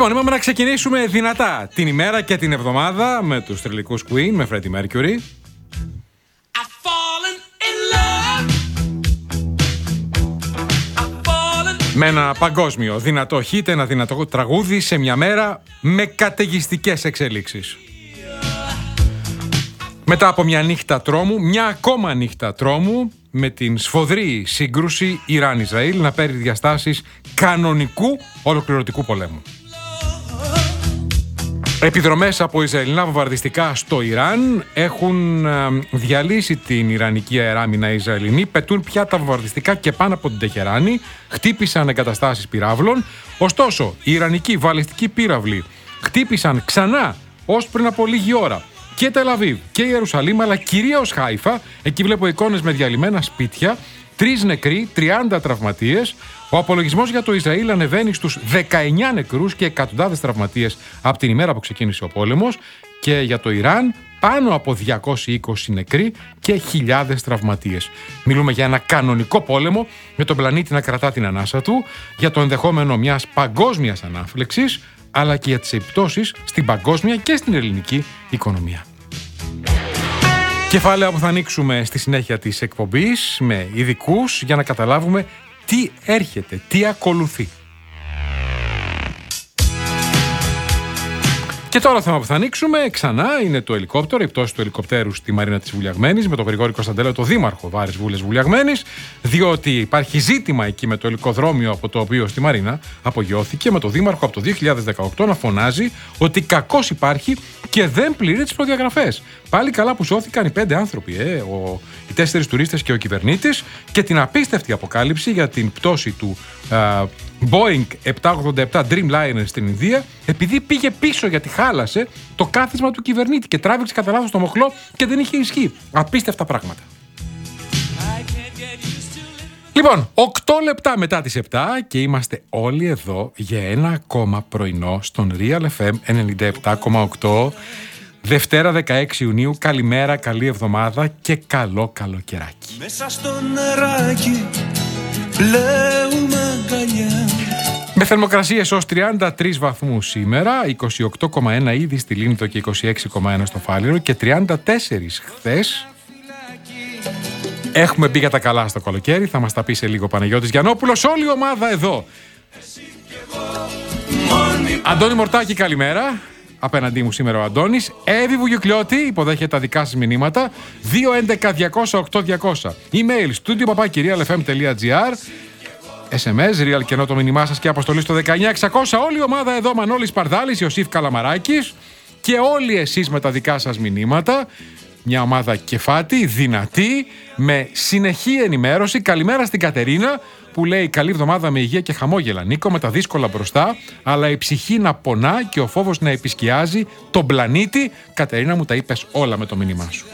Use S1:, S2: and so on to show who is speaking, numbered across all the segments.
S1: Λοιπόν, είπαμε να ξεκινήσουμε δυνατά την ημέρα και την εβδομάδα με τους θρυλικούς Queen, με Freddie Mercury. Με ένα παγκόσμιο δυνατό hit, ένα δυνατό τραγούδι σε μια μέρα με καταιγιστικές εξελίξεις. Μετά από μια νύχτα τρόμου, μια ακόμα νύχτα τρόμου, με την σφοδρή σύγκρουση Ιράν-Ισραήλ να παίρνει διαστάσεις κανονικού ολοκληρωτικού πολέμου. Επιδρομές από Ισραηλινά βομβαρδιστικά στο Ιράν έχουν διαλύσει την Ιρανική αεράμινα. Οι Ισραηλινοί πετούν πια τα βομβαρδιστικά και πάνω από την Τεχεράνη, χτύπησαν εγκαταστάσεις πυράβλων. Ωστόσο, οι Ιρανικοί βαλιστικοί πύραυλοι χτύπησαν ξανά ως πριν από λίγη ώρα και Τελαβίβ και Ιερουσαλήμ, αλλά κυρίως Χάιφα. Εκεί βλέπω εικόνες με διαλυμένα σπίτια, 3 νεκροί, 30 τραυματίες. Ο απολογισμός για το Ισραήλ ανεβαίνει στους 19 νεκρούς και εκατοντάδες τραυματίες από την ημέρα που ξεκίνησε ο πόλεμος, και για το Ιράν πάνω από 220 νεκροί και χιλιάδες τραυματίες. Μιλούμε για ένα κανονικό πόλεμο με τον πλανήτη να κρατά την ανάσα του, για το ενδεχόμενο μιας παγκόσμιας ανάφλεξης, αλλά και για τις επιπτώσεις στην παγκόσμια και στην ελληνική οικονομία. Κεφάλαια που θα ανοίξουμε στη συνέχεια της εκπομπής με ειδικούς για να καταλάβουμε τι έρχεται, τι ακολουθεί. Και τώρα το θέμα που θα ανοίξουμε ξανά είναι το ελικόπτερο, η πτώση του ελικοπτέρου στη Μαρίνα της Βουλιαγμένης με τον Γρηγόρη Κωνσταντέλο, το δήμαρχο Βάρης Βούλες Βουλιαγμένης, διότι υπάρχει ζήτημα εκεί με το ελικοδρόμιο από το οποίο στη Μαρίνα απογειώθηκε, με τον δήμαρχο από το 2018 να φωνάζει ότι κακώς υπάρχει και δεν πληρεί τις προδιαγραφές. Πάλι καλά που σώθηκαν οι 5 άνθρωποι, οι 4 τουρίστες και ο κυβερνήτης, και την απίστευτη αποκάλυψη για την πτώση του Boeing 787 Dreamliner στην Ινδία, επειδή πήγε πίσω γιατί χάλασε το κάθισμα του κυβερνήτη και τράβηξε κατά λάθος το μοχλό και δεν είχε ισχύ. Απίστευτα πράγματα. Λοιπόν, 8 λεπτά μετά τις 7 και είμαστε όλοι εδώ για ένα ακόμα πρωινό στον Real FM 97,8. Δευτέρα 16 Ιουνίου, καλημέρα, καλή εβδομάδα και καλό καλοκαιράκι.
S2: Μέσα στο νεράκι πλέουμε αγκαλιά.
S1: Με θερμοκρασίες ως 33 βαθμούς σήμερα, 28,1 ήδη στη Λίνηθο και 26,1 στο Φάληρο και 34 χθες. Έχουμε μπει για τα καλά στο καλοκαίρι, θα μας τα πει σε λίγο Παναγιώτης Γιαννόπουλος, όλη η ομάδα εδώ. Αντώνη Μορτάκη, καλημέρα. Απέναντί μου σήμερα ο Αντώνης. Εύη Βουγιουκλιώτη, υποδέχεται τα δικά σας μηνύματα. 211-200-8200. Email studio@realfm.gr. SMS, real κενό το μήνυμά σας και αποστολή στο 19600. Όλη η ομάδα εδώ, Μανώλης Παρδάλης, Ιωσήφ Καλαμαράκης και όλοι εσείς με τα δικά σας μηνύματα. Μια ομάδα κεφάτη, δυνατή, με συνεχή ενημέρωση. Καλημέρα στην Κατερίνα που λέει καλή εβδομάδα με υγεία και χαμόγελα. Νίκο, με τα δύσκολα μπροστά, αλλά η ψυχή να πονά και ο φόβος να επισκιάζει τον πλανήτη. Κατερίνα, μου τα είπες όλα με το μήνυμά σου.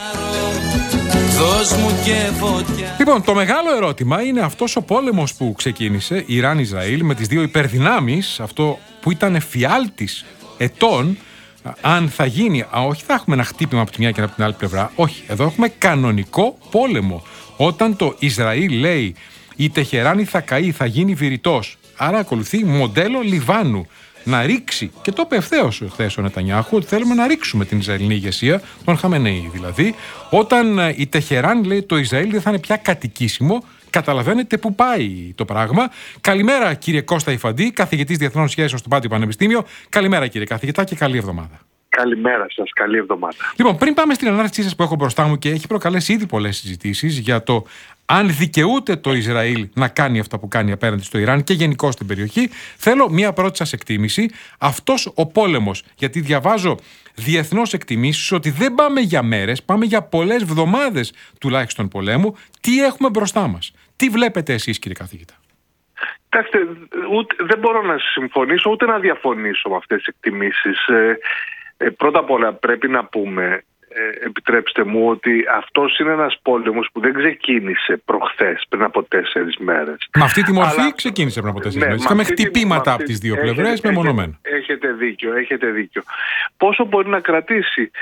S1: Λοιπόν, το μεγάλο ερώτημα είναι αυτός ο πόλεμος που ξεκίνησε Ιράν-Ισραήλ με τις δύο υπερδυνάμεις, αυτό που ήταν εφιάλτης ετών. Αν θα γίνει, όχι θα έχουμε ένα χτύπημα από τη μια και από την άλλη πλευρά, όχι, εδώ έχουμε κανονικό πόλεμο. Όταν το Ισραήλ λέει η Τεχεράνη θα καεί, θα γίνει βηρητός, άρα ακολουθεί μοντέλο Λιβάνου να ρίξει, και το είπε ευθέως χθες ο Νετανιάχου, ότι θέλουμε να ρίξουμε την Ισραηλινή ηγεσία, τον Χαμενεή δηλαδή. Όταν η Τεχεράνη λέει το Ισραήλ δεν θα είναι πια κατοικήσιμο, καταλαβαίνετε πού πάει το πράγμα. Καλημέρα κύριε Κώστα Ιφαντή, καθηγητής Διεθνών Σχέσεων στο Πάντιο Πανεπιστήμιο. Καλημέρα κύριε καθηγητά και καλή εβδομάδα.
S3: Καλημέρα σας, καλή εβδομάδα.
S1: Λοιπόν, πριν πάμε στην ανάρτησή σας που έχω μπροστά μου και έχει προκαλέσει ήδη πολλές συζητήσεις για το αν δικαιούται το Ισραήλ να κάνει αυτά που κάνει απέναντι στο Ιράν και γενικώς στην περιοχή, θέλω μία πρώτη σας εκτίμηση. Αυτός ο πόλεμος, γιατί διαβάζω διεθνώς εκτιμήσεις ότι δεν πάμε για μέρες, πάμε για πολλές εβδομάδες τουλάχιστον πολέμου. Τι έχουμε μπροστά μας? Τι βλέπετε εσείς κύριε καθηγητά?
S3: Κοιτάξτε, δεν μπορώ να συμφωνήσω ούτε να διαφωνήσω με αυτές τις εκτιμήσεις. Πρώτα απ' όλα πρέπει να πούμε, επιτρέψτε μου, ότι αυτός είναι ένας πόλεμος που δεν ξεκίνησε προχθές, πριν από 4 μέρες.
S1: Με αυτή τη μορφή ξεκίνησε πριν από 4 μέρες. Είχαμε χτυπήματα από τις δύο πλευρές μεμονωμένα.
S3: Έχετε δίκιο. Πόσο μπορεί να κρατήσει?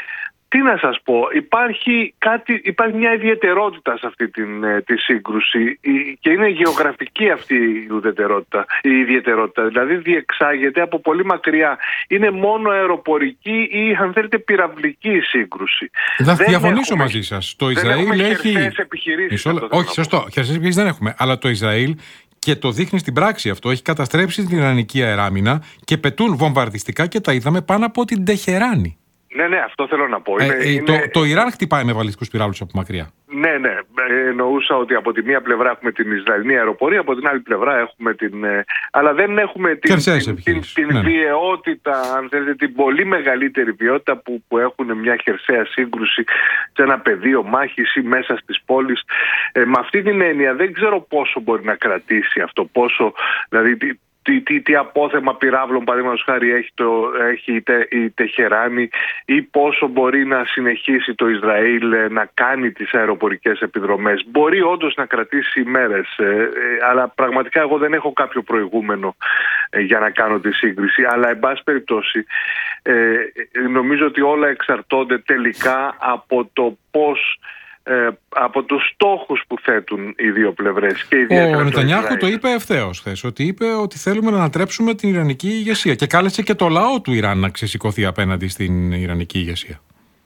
S3: Τι να σας πω, υπάρχει μια ιδιαιτερότητα σε αυτή τη σύγκρουση και είναι γεωγραφική αυτή η ιδιαιτερότητα. Δηλαδή διεξάγεται από πολύ μακριά. Είναι μόνο αεροπορική ή, αν θέλετε, πυραυλική σύγκρουση.
S1: Θα διαφωνήσω μαζί σας. Το Ισραήλ έχει. Όχι, σωστό. Χερσαίες επιχειρήσεις δεν έχουμε. Αλλά το Ισραήλ, και το δείχνει στην πράξη αυτό, έχει καταστρέψει την Ιρανική αεράμινα και πετούν βομβαρδιστικά και τα είδαμε πάνω από την Τεχεράνη.
S3: Ναι, αυτό θέλω να πω.
S1: Το Ιράν χτυπάει με βαλιστικούς πυράβλους από μακριά.
S3: Ναι. Εννοούσα ότι από τη μία πλευρά έχουμε την Ισραηλινή αεροπορία, από την άλλη πλευρά έχουμε αλλά δεν έχουμε την βιαιότητα, αν θέλετε, την πολύ μεγαλύτερη βιαιότητα που έχουν μια χερσαία σύγκρουση σε ένα πεδίο μάχης ή μέσα στις πόλεις. Με αυτή την έννοια δεν ξέρω πόσο μπορεί να κρατήσει αυτό, δηλαδή τι απόθεμα πυράβλων, παραδείγματος χάρη, έχει η Τεχεράνη, ή πόσο μπορεί να συνεχίσει το Ισραήλ να κάνει τις αεροπορικές επιδρομές. Μπορεί όντως να κρατήσει ημέρες, αλλά πραγματικά εγώ δεν έχω κάποιο προηγούμενο για να κάνω τη σύγκριση. Αλλά, εν πάση περιπτώσει, νομίζω ότι όλα εξαρτώνται τελικά από το πώς, από τους στόχους που θέτουν οι δύο πλευρές.
S1: Ο Νετανιάχου το είπε ευθέως χθες, ότι είπε ότι θέλουμε να ανατρέψουμε την Ιρανική ηγεσία και κάλεσε και το λαό του Ιράν να ξεσηκωθεί απέναντι στην Ιρανική ηγεσία.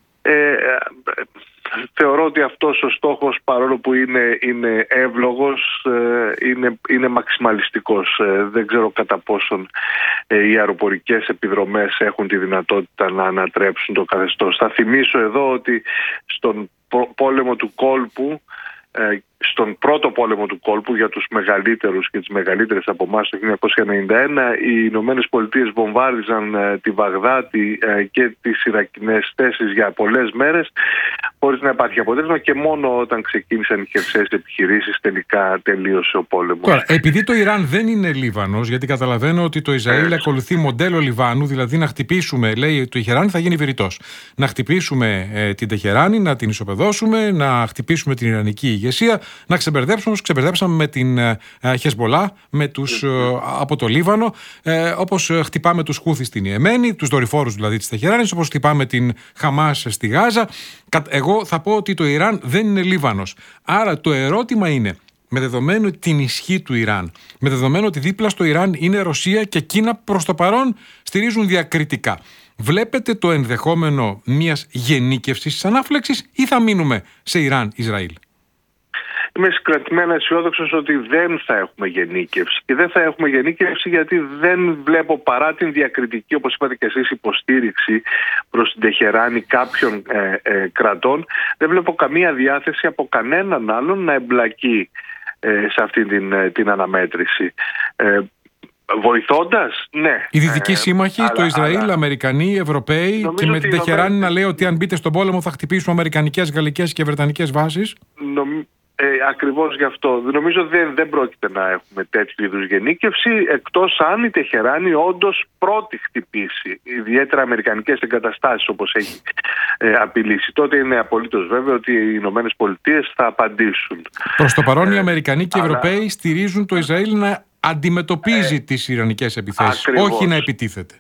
S3: Θεωρώ ότι αυτός ο στόχος, παρόλο που είναι εύλογος, είναι μαξιμαλιστικός. Δεν ξέρω κατά πόσον οι αεροπορικές επιδρομές έχουν τη δυνατότητα να ανατρέψουν το καθεστώς. Θα θυμίσω εδώ ότι στον πόλεμο του κόλπου, στον πρώτο πόλεμο του κόλπου, για τους μεγαλύτερους και τις μεγαλύτερες από εμάς, το 1991, οι Ηνωμένες Πολιτείες βομβάρδιζαν τη Βαγδάτη και τις Ιρακινές θέσεις για πολλές μέρες χωρίς να υπάρχει αποτέλεσμα, και μόνο όταν ξεκίνησαν οι χερσαίες επιχειρήσεις τελικά τελείωσε ο πόλεμος.
S1: Τώρα, επειδή το Ιράν δεν είναι Λίβανος, γιατί καταλαβαίνω ότι το Ισραήλ ακολουθεί μοντέλο Λιβάνου, δηλαδή να χτυπήσουμε, λέει το Τεχεράνη θα γίνει βηρητός, να χτυπήσουμε την Τεχεράνη, να την ισοπεδώσουμε, να χτυπήσουμε την Ιρανική ηγεσία, να ξεμπερδέψουμε όπως ξεμπερδέψαμε με την Χεσμολά, με τους από το Λίβανο, όπως χτυπάμε τους Χούθι στην Ιεμένη, τους δορυφόρους δηλαδή της Τεχεράνης, όπως χτυπάμε την Χαμάς στη Γάζα. Εγώ θα πω ότι το Ιράν δεν είναι Λίβανος. Άρα το ερώτημα είναι, με δεδομένο την ισχύ του Ιράν, με δεδομένο ότι δίπλα στο Ιράν είναι Ρωσία και Κίνα, προς το παρόν στηρίζουν διακριτικά, βλέπετε το ενδεχόμενο μιας γενίκευσης της ανάφλεξης ή θα μείνουμε σε Ιράν-Ισραήλ?
S3: Είμαι συγκρατημένα αισιόδοξος ότι δεν θα έχουμε γενίκευση. Και δεν θα έχουμε γενίκευση γιατί δεν βλέπω, παρά την διακριτική, όπως είπατε και εσείς, υποστήριξη προς την Τεχεράνη κάποιων κρατών, δεν βλέπω καμία διάθεση από κανέναν άλλον να εμπλακεί σε αυτή την αναμέτρηση. Βοηθώντας, ναι.
S1: Οι δυτικοί σύμμαχοι, το Ισραήλ, Αμερικανοί, Ευρωπαίοι, και με την Τεχεράνη να λέει ότι αν μπείτε στον πόλεμο θα χτυπήσουμε αμερικανικές, γαλλικές και βρετανικές βάσεις.
S3: Ακριβώς γι' αυτό. Νομίζω δεν πρόκειται να έχουμε τέτοιου είδους γενίκευση, εκτός αν η Τεχεράνη όντως πρώτη χτυπήσει, ιδιαίτερα αμερικανικές εγκαταστάσεις όπως έχει απειλήσει. Τότε είναι απολύτως βέβαιο ότι οι Ηνωμένες Πολιτείες θα απαντήσουν. Προς το παρόν οι Αμερικανοί και οι Ευρωπαίοι στηρίζουν το Ισραήλ να αντιμετωπίζει τις ιρανικές επιθέσεις, όχι να επιτίθεται.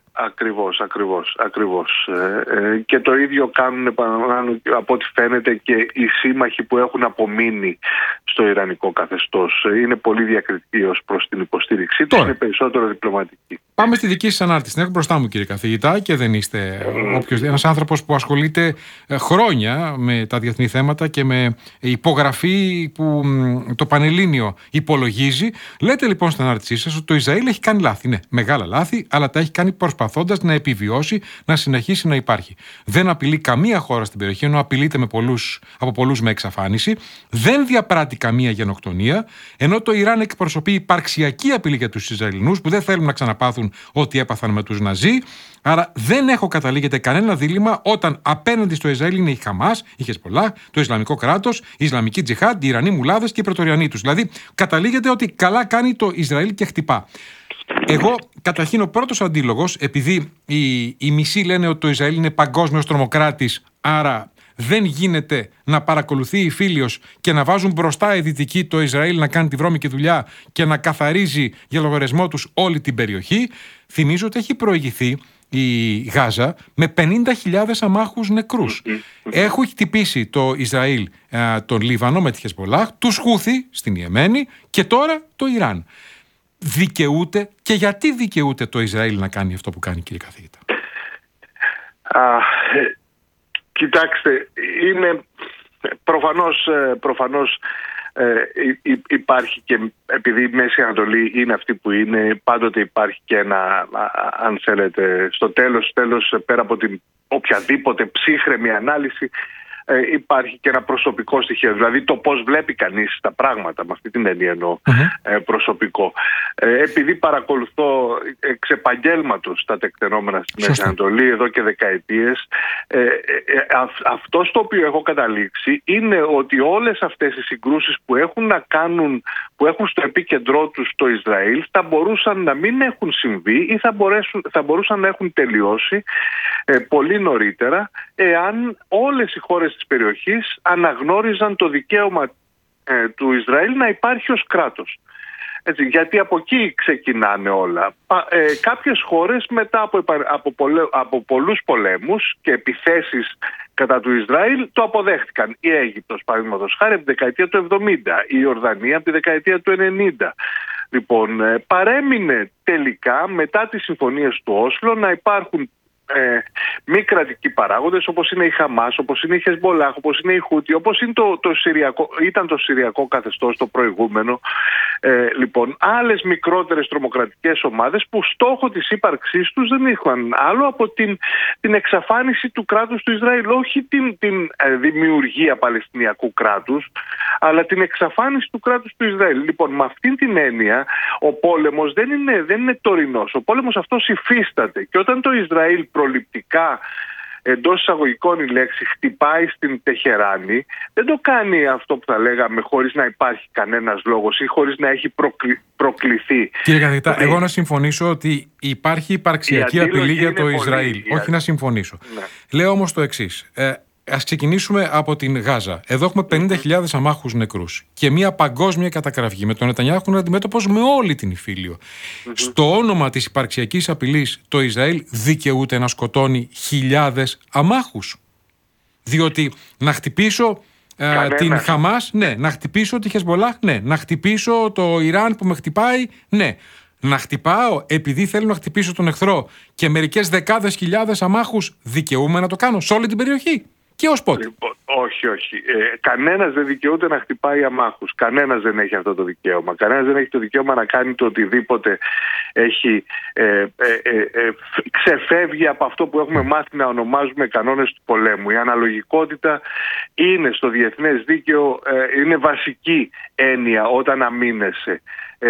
S3: Ακριβώς. Και το ίδιο κάνουν, από ό,τι φαίνεται, και οι σύμμαχοι που έχουν απομείνει στο ιρανικό καθεστώς. Είναι πολύ διακριτικοί ως προς την υποστήριξή τους, είναι περισσότερο διπλωματικοί. Πάμε στη δική σας ανάρτηση. Την έχω μπροστά μου, κύριε καθηγητά, και δεν είστε ένας άνθρωπος που ασχολείται χρόνια με τα διεθνή θέματα και με υπογραφή που το Πανελλήνιο υπολογίζει. Λέτε λοιπόν στην ανάρτησή σας ότι το Ισραήλ έχει κάνει λάθη. Ναι, μεγάλα λάθη, αλλά τα έχει κάνει προσπαθώντας να επιβιώσει, να συνεχίσει να υπάρχει. Δεν απειλεί καμία χώρα στην περιοχή, ενώ απειλείται από πολλούς με εξαφάνιση. Δεν διαπράττει καμία γενοκτονία, ενώ το Ιράν εκπροσωπεί υπαρξιακή απειλή για τους Ισραηλινούς που δεν θέλουν να ξαναπάθουν ό,τι έπαθαν με τους Ναζί. Άρα δεν έχω καταλήγεται κανένα δίλημμα όταν απέναντι στο Ισραήλ είναι η Χαμάς, η Χεσμολά, το Ισλαμικό κράτος, η Ισλαμική Τζιχάντ, οι Ιρανοί μουλάδες και οι πρετοριανοί τους. Δηλαδή καταλήγεται ότι καλά κάνει το Ισραήλ και χτυπά. Εγώ καταρχήν ο πρώτος αντίλογος, επειδή οι μισοί λένε ότι το Ισραήλ είναι παγκόσμιος τρομοκράτης, άρα δεν γίνεται να παρακολουθεί η φίλιος και να βάζουν μπροστά οι δυτικοί το Ισραήλ να κάνει τη βρώμικη δουλειά και να καθαρίζει για λογαριασμό τους όλη την περιοχή, θυμίζω ότι έχει προηγηθεί
S1: η Γάζα με 50.000 αμάχους νεκρούς. Έχει χτυπήσει το Ισραήλ τον Λίβανο με τη Χεσμπολάχ, τους Χούθι στην Ιεμένη και τώρα το Ιράν. Δικαιούται και γιατί δικαιούται το Ισραήλ να κάνει αυτό που κάνει, κύριε καθηγητά?
S3: Κοιτάξτε, είναι προφανώς υπάρχει, και επειδή η Μέση Ανατολή είναι αυτή που είναι, πάντοτε υπάρχει και ένα, αν θέλετε, στο τέλος πέρα από την οποιαδήποτε ψύχρεμη ανάλυση, υπάρχει και ένα προσωπικό στοιχείο, δηλαδή το πώς βλέπει κανείς τα πράγματα, με αυτή την έννοια εννοώ προσωπικό. Επειδή παρακολουθώ εξ επαγγέλματος τα τεκτενόμενα στη Μέση Ανατολή εδώ και δεκαετίες, αυτό στο οποίο έχω καταλήξει είναι ότι όλες αυτές οι συγκρούσεις που έχουν να κάνουν, που έχουν στο επίκεντρό τους το Ισραήλ, θα μπορούσαν να μην έχουν συμβεί ή θα μπορούσαν να έχουν τελειώσει πολύ νωρίτερα, εάν όλες οι χώρες της περιοχής αναγνώριζαν το δικαίωμα του Ισραήλ να υπάρχει ως κράτος. Έτσι, γιατί από εκεί ξεκινάνε όλα. Κάποιες χώρες μετά από πολλούς πολέμους και επιθέσεις κατά του Ισραήλ το αποδέχτηκαν. Η Αίγυπτος, παραδείγματος χάρη, από τη δεκαετία του 70, η Ιορδανία από τη δεκαετία του 90. Λοιπόν, παρέμεινε τελικά μετά τις συμφωνίες του Όσλο να υπάρχουν μη κρατικοί παράγοντες, όπως είναι η Χαμάς, όπως είναι η Χεσμπολάχ, όπως είναι η Χούτι, όπως είναι ήταν το Συριακό καθεστώς το προηγούμενο. Λοιπόν, άλλες μικρότερες τρομοκρατικές ομάδες που στόχο της ύπαρξής τους δεν είχαν άλλο από την εξαφάνιση του κράτους του Ισραήλ, όχι την δημιουργία Παλαιστινιακού κράτους, αλλά την εξαφάνιση του κράτους του Ισραήλ. Λοιπόν, με αυτήν την έννοια ο πόλεμος δεν είναι τωρινός. Ο πόλεμος αυτός υφίσταται, και όταν το Ισραήλ προληπτικά, εντός εισαγωγικών η λέξη, χτυπάει στην Τεχεράνη, δεν το κάνει αυτό που θα λέγαμε χωρίς να υπάρχει κανένας λόγος ή χωρίς να έχει προκληθεί. Κύριε
S1: καθηγητά, εγώ να συμφωνήσω ότι υπάρχει υπαρξιακή απειλή για το Ισραήλ. Όχι να συμφωνήσω. Ναι. Λέω όμως το εξής. Ας ξεκινήσουμε από την Γάζα. Εδώ έχουμε 50.000 αμάχους νεκρούς και μια παγκόσμια κατακραυγή με τον Νετανιάχου να αντιμέτωπος με όλη την Ιφίλιο. Στο όνομα της υπαρξιακής απειλής, το Ισραήλ δικαιούται να σκοτώνει χιλιάδες αμάχους. Διότι να χτυπήσω την Χαμάς, ναι. Να χτυπήσω τη Χεσμπολάχ, ναι. Να χτυπήσω το Ιράν που με χτυπάει, ναι. Να χτυπάω επειδή θέλω να χτυπήσω τον εχθρό και μερικές δεκάδες χιλιάδες αμάχους, δικαιούμαι να το κάνω σε όλη την περιοχή? Και ως πότε?
S3: Λοιπόν, όχι. Κανένας δεν δικαιούται να χτυπάει αμάχους. Κανένας δεν έχει αυτό το δικαίωμα. Κανένας δεν έχει το δικαίωμα να κάνει το οτιδήποτε έχει ξεφεύγει από αυτό που έχουμε μάθει να ονομάζουμε κανόνες του πολέμου. Η αναλογικότητα είναι στο διεθνές δίκαιο, είναι βασική έννοια όταν αμήνεσαι.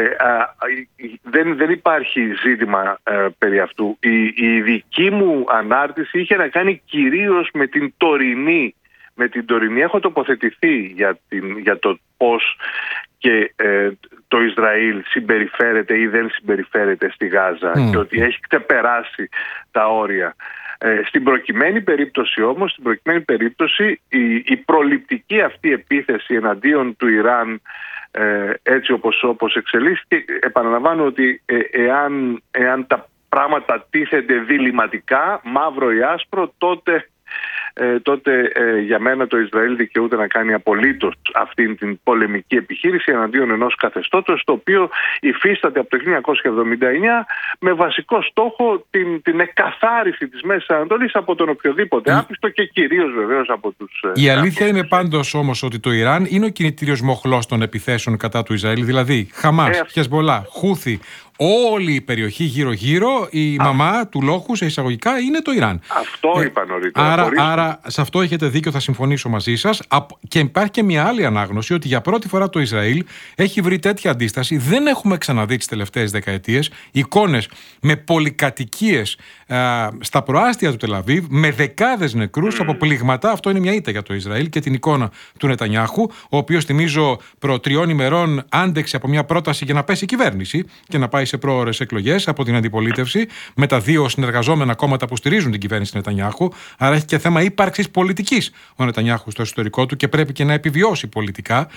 S3: Δεν υπάρχει ζήτημα περί αυτού. Η δική μου ανάρτηση είχε να κάνει κυρίως με την τωρινή. Έχω τοποθετηθεί για το πώς και το Ισραήλ συμπεριφέρεται ή δεν συμπεριφέρεται στη Γάζα και ότι έχει ξεπεράσει τα όρια. Στην προκειμένη περίπτωση όμως, η προληπτική αυτή επίθεση εναντίον του Ιράν, έτσι όπως εξελίσσεται, επαναλαμβάνω ότι εάν τα πράγματα τίθενται διλημματικά, μαύρο ή άσπρο, τότε για μένα το Ισραήλ δικαιούται να κάνει απολύτως αυτήν την πολεμική επιχείρηση εναντίον ενός καθεστώτος, το οποίο υφίσταται από το 1979 με βασικό στόχο την εκκαθάριση της Μέσης Ανατολής από τον οποιοδήποτε άπιστο και κυρίως βεβαίως από τους...
S1: Η αλήθεια είναι πάντως όμως ότι το Ιράν είναι ο κινητήριος μοχλός των επιθέσεων κατά του Ισραήλ, δηλαδή Χαμάς, Χεσμπολάχ, Χούθι. Όλη η περιοχή γύρω-γύρω, η μαμά του λόγου σε εισαγωγικά είναι το Ιράν.
S3: Αυτό είπα νωρίτερα.
S1: Άρα σε αυτό έχετε δίκιο, θα συμφωνήσω μαζί σας. Και υπάρχει και μια άλλη ανάγνωση ότι για πρώτη φορά το Ισραήλ έχει βρει τέτοια αντίσταση. Δεν έχουμε ξαναδεί τις τελευταίες δεκαετίες εικόνες με πολυκατοικίες στα προάστια του Τελαβίβ, με δεκάδες νεκρούς από πλήγματα. Αυτό είναι μια ήττα για το Ισραήλ και την εικόνα του Νετανιάχου, ο οποίος, θυμίζω, προ 3 ημερών άντεξε από μια πρόταση για να πέσει η κυβέρνηση και να πάει σε πρόωρες εκλογές από την αντιπολίτευση με τα δύο συνεργαζόμενα κόμματα που στηρίζουν την κυβέρνηση Νετανιάχου. Άρα έχει και θέμα ύπαρξης πολιτικής ο Νετανιάχου στο ιστορικό του και πρέπει και να επιβιώσει πολιτικά.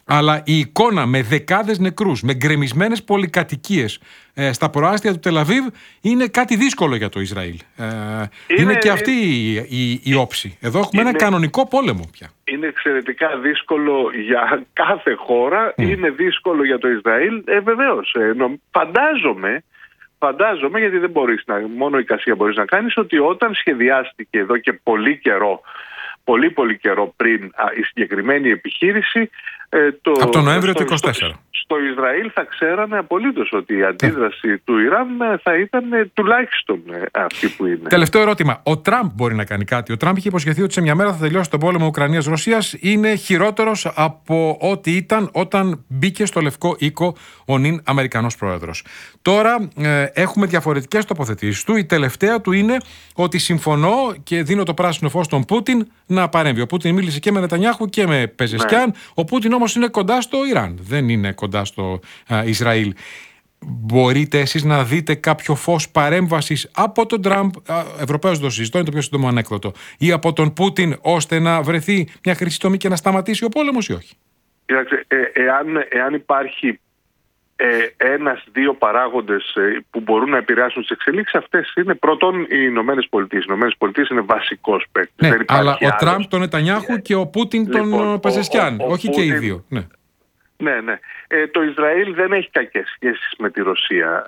S1: Αλλά η εικόνα με δεκάδες νεκρούς, με γκρεμισμένες πολυκατοικίες στα προάστια του Τελαβίβ είναι κάτι δύσκολο για το Ισραήλ. Είναι και αυτή η όψη. Εδώ έχουμε ένα κανονικό πόλεμο πια.
S3: Είναι εξαιρετικά δύσκολο για κάθε χώρα. Είναι δύσκολο για το Ισραήλ. Βεβαίως. Φαντάζομαι, γιατί δεν μπορείς μόνο εικασία μπορείς να κάνεις, ότι όταν σχεδιάστηκε εδώ και πολύ καιρό πριν η συγκεκριμένη επιχείρηση,
S1: από τον Νοέμβριο του 24.
S3: Στο Ισραήλ θα ξέρανε απολύτως ότι η αντίδραση του Ιράν θα ήταν τουλάχιστον αυτή που είναι.
S1: Τελευταίο ερώτημα. Ο Τραμπ μπορεί να κάνει κάτι? Ο Τραμπ είχε υποσχεθεί ότι σε μια μέρα θα τελειώσει τον πόλεμο Ουκρανίας-Ρωσίας. Είναι χειρότερος από ό,τι ήταν όταν μπήκε στο Λευκό Οίκο ο νυν Αμερικανός πρόεδρος. Τώρα έχουμε διαφορετικές τοποθετήσεις του. Η τελευταία του είναι ότι συμφωνώ και δίνω το πράσινο φως στον Πούτιν να παρέμβει. Ο Πούτιν μίλησε και με Νετανιάχου και με Πεζεσκιάν. Ο Πούτιν όμως είναι κοντά στο Ιράν, δεν είναι κοντά στο Ισραήλ. Μπορείτε εσείς να δείτε κάποιο φως παρέμβασης από τον Τραμπ, Ευρωπαίος το συζητώ, είναι το πιο σύντομο ανέκδοτο, ή από τον Πούτιν, ώστε να βρεθεί μια χρυσή τομή και να σταματήσει ο πόλεμος ή όχι?
S3: Εάν υπάρχει ένας-δύο παράγοντες που μπορούν να επηρεάσουν τις εξελίξεις, αυτές είναι πρώτον οι Ηνωμένες Πολιτείες. Οι Ηνωμένες Πολιτείες είναι βασικός παίκτης.
S1: Ναι, αλλά ο Τραμπ τον Νετανιάχου και ο Πούτιν τον Πεζεσκιάν, όχι και οι δύο.
S3: Ναι. Το Ισραήλ δεν έχει κακές σχέσεις με τη Ρωσία.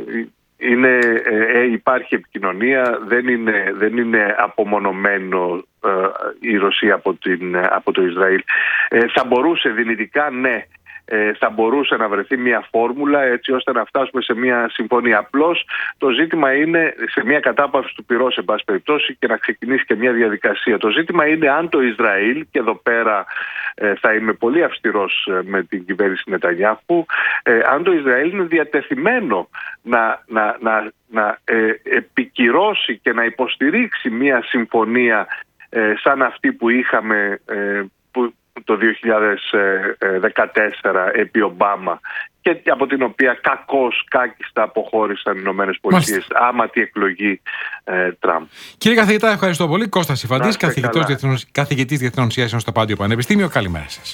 S3: Υπάρχει επικοινωνία, δεν είναι απομονωμένο η Ρωσία από το Ισραήλ. Θα μπορούσε δυνητικά, ναι, θα μπορούσε να βρεθεί μια φόρμουλα έτσι ώστε να φτάσουμε σε μια συμφωνία. Απλώς το ζήτημα είναι σε μια κατάπαυση του πυρός, σε πάση περιπτώσει, και να ξεκινήσει και μια διαδικασία. Το ζήτημα είναι αν το Ισραήλ, και εδώ πέρα θα είμαι πολύ αυστηρός με την κυβέρνηση Νετανιάχου, αν το Ισραήλ είναι διατεθειμένο να επικυρώσει και να υποστηρίξει μια συμφωνία σαν αυτή που είχαμε το 2014 επί Ομπάμα, και από την οποία κάκιστα αποχώρησαν οι Ηνωμένες Πολιτείες, άματη εκλογή Τραμπ.
S1: Κύριε καθηγητά, ευχαριστώ πολύ. Κώστας Ιφαντής, καθηγητής Διεθνών Σχέσεων στο Πάντιο Πανεπιστήμιο. Καλημέρα σας.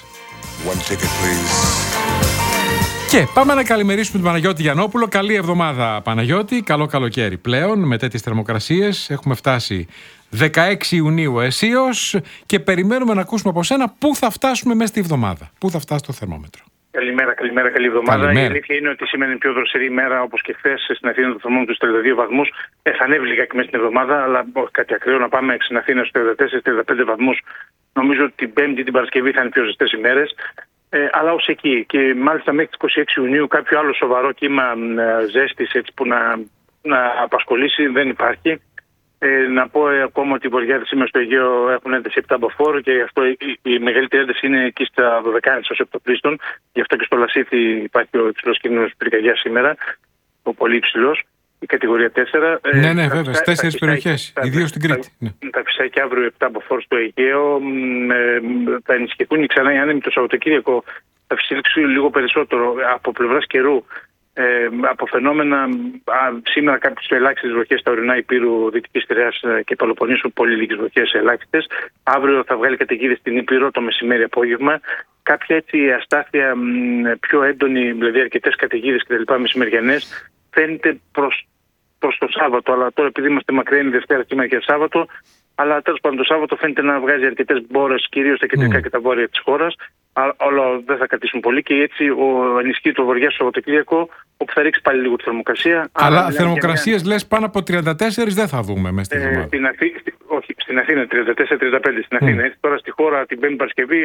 S1: Και πάμε να καλημερίσουμε τον Παναγιώτη Γιαννόπουλο. Καλή εβδομάδα, Παναγιώτη. Καλό καλοκαίρι πλέον. Με τέτοιες θερμοκρασίες έχουμε φτάσει 16 Ιουνίου αισίως και περιμένουμε να ακούσουμε από σένα πού θα φτάσουμε μέσα στη εβδομάδα. Πού θα φτάσει το θερμόμετρο.
S4: Καλή εβδομάδα.
S1: Καλημέρα.
S4: Η αλήθεια είναι ότι σήμερα είναι πιο δροσερή ημέρα, όπως και χθες στην Αθήνα το θερμόμετρο στους 32 βαθμούς. Θα ανέβει λιγάκι μέσα στην εβδομάδα, αλλά κάτι ακραίο να πάμε στην Αθήνα στους 34-35 βαθμούς. Νομίζω ότι την Πέμπτη, την Παρασκευή θα είναι πιο ζεστές ημέρες. Αλλά ως εκεί. Και μάλιστα μέχρι τις 26 Ιουνίου κάποιο άλλο σοβαρό κύμα ζέστης έτσι, που να απασχολήσει δεν υπάρχει. Να πω ακόμα ότι οι βορειάδες σήμερα στο Αιγαίο έχουν ένταση 7 μποφόρ και αυτό η μεγαλύτερη ένταση είναι εκεί στα Δωδεκάνησα ως επτοπλίστων. Γι' αυτό και στο Λασίθι υπάρχει ο υψηλός κίνδυνος πυρκαγιάς σήμερα, ο πολύ υψηλός, η κατηγορία 4.
S1: Ναι, βέβαια, στις 4 περιοχές, ιδίως στην Κρήτη.
S4: Θα φυσάει και αύριο 7 μποφόρ στο Αιγαίο, θα ενισχυθούν ξανά οι άνεμοι το Σαββατοκύριακο, θα φυσήξει λίγο περισσότερο από πλευράς καιρού. Από φαινόμενα σήμερα κάποιες ελάχιστες βροχές στα ορεινά Υπήρου, Δυτικής Θηρέας και Πελοποννήσου, πολύ λίγες βροχές ελάχιστες. Αύριο θα βγάλει καταιγίδες στην Ήπειρο το μεσημέρι απόγευμα. Κάποια έτσι αστάθεια πιο έντονη, δηλαδή αρκετές καταιγίδες κτλ. Μεσημεριανές, φαίνεται προς το Σάββατο. Αλλά τώρα επειδή είμαστε μακριά είναι Δευτέρα σήμερα και Σάββατο, αλλά τέλος πάντων το Σάββατο φαίνεται να βγάζει αρκετές μπόρες, κυρίως στα κεντρικά και τα βόρεια της χώρας. Αλλά δεν θα κρατήσουν πολύ και έτσι ενισχύει το βορειά στο Σαββατοκύριακο, όπου θα ρίξει πάλι λίγο τη θερμοκρασία.
S1: Αλλά θερμοκρασίες λες πάνω από 34 δεν θα δούμε μέσα στη εβδομάδα.
S4: Όχι, στην Αθήνα 34-35 στην Αθήνα. Έτσι, τώρα στη χώρα την Πέμπτη Παρασκευή